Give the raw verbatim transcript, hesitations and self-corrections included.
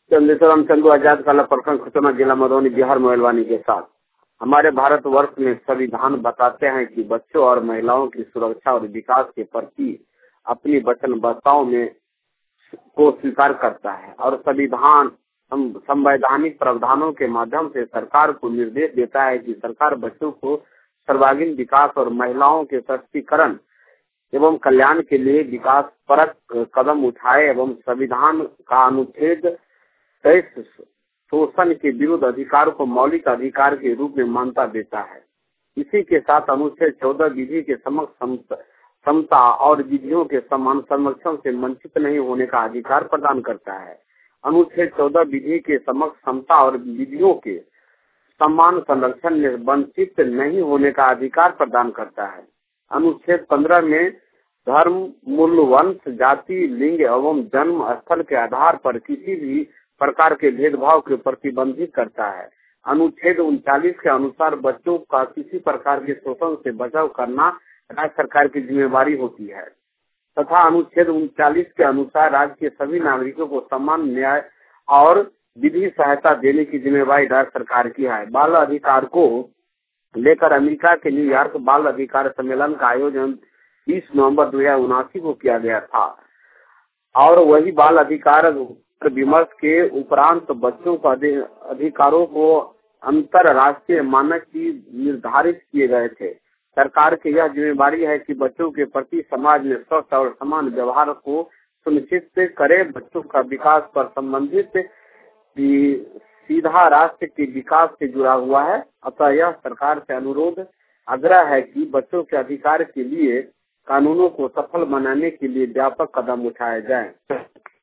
चंद्रेश्वरम चंदू आजाद काला प्रखंड खतरनाक जिला मधुबनी बिहार मोबाइलवानी के साथ। हमारे भारतवर्ष में संविधान बताते हैं कि बच्चों और महिलाओं की सुरक्षा और विकास के प्रति अपनी वचनबद्धताओं में को स्वीकार करता है और संविधान संवैधानिक प्रावधानों के माध्यम से सरकार को निर्देश देता है कि सरकार बच्चों को सर्वांगीण विकास और महिलाओं के सशक्तिकरण एवं कल्याण के लिए विकास परक कदम उठाए एवं संविधान का अनुच्छेद तेईस शोषण के विरुद्ध अधिकार को मौलिक अधिकार के रूप में मान्यता देता है। इसी के साथ अनुच्छेद चौदह विधि के समक्ष समता और विधियों के समान संरक्षण से वंचित नहीं होने का अधिकार प्रदान करता है। अनुच्छेद चौदह विधि के समक्ष समता और विधियों के समान संरक्षण में वंचित नहीं होने का अधिकार प्रदान करता है। अनुच्छेद पंद्रह में धर्म, मूल, वंश, जाति, लिंग एवं जन्म स्थल के आधार पर किसी भी प्रकार के भेदभाव को प्रतिबंधित करता है। अनुच्छेद उनचालीस के अनुसार बच्चों का किसी प्रकार के शोषण से बचाव करना राज्य सरकार की जिम्मेवारी होती है तथा अनुच्छेद उनचालीस के अनुसार राज्य के सभी नागरिकों को समान न्याय और विधि सहायता देने की जिम्मेवारी राज्य सरकार की है। बाल अधिकार को लेकर अमेरिका के न्यूयॉर्क बाल अधिकार सम्मेलन का आयोजन बीस नवंबर दो हजार उनासी को किया गया था और वही बाल अधिकार विमर्श के उपरांत बच्चों के अधिकारों को अंतरराष्ट्रीय मानक की निर्धारित किए गए थे। सरकार की यह जिम्मेवारी है कि बच्चों के प्रति समाज में स्वस्थ और समान व्यवहार को सुनिश्चित करे। बच्चों का विकास पर संबंधित सीधा राष्ट्र के विकास से जुड़ा हुआ है। अतः यह सरकार से अनुरोध आग्रह है कि बच्चों के अधिकार के लिए कानूनों को सफल बनाने के लिए व्यापक कदम उठाए जाएं।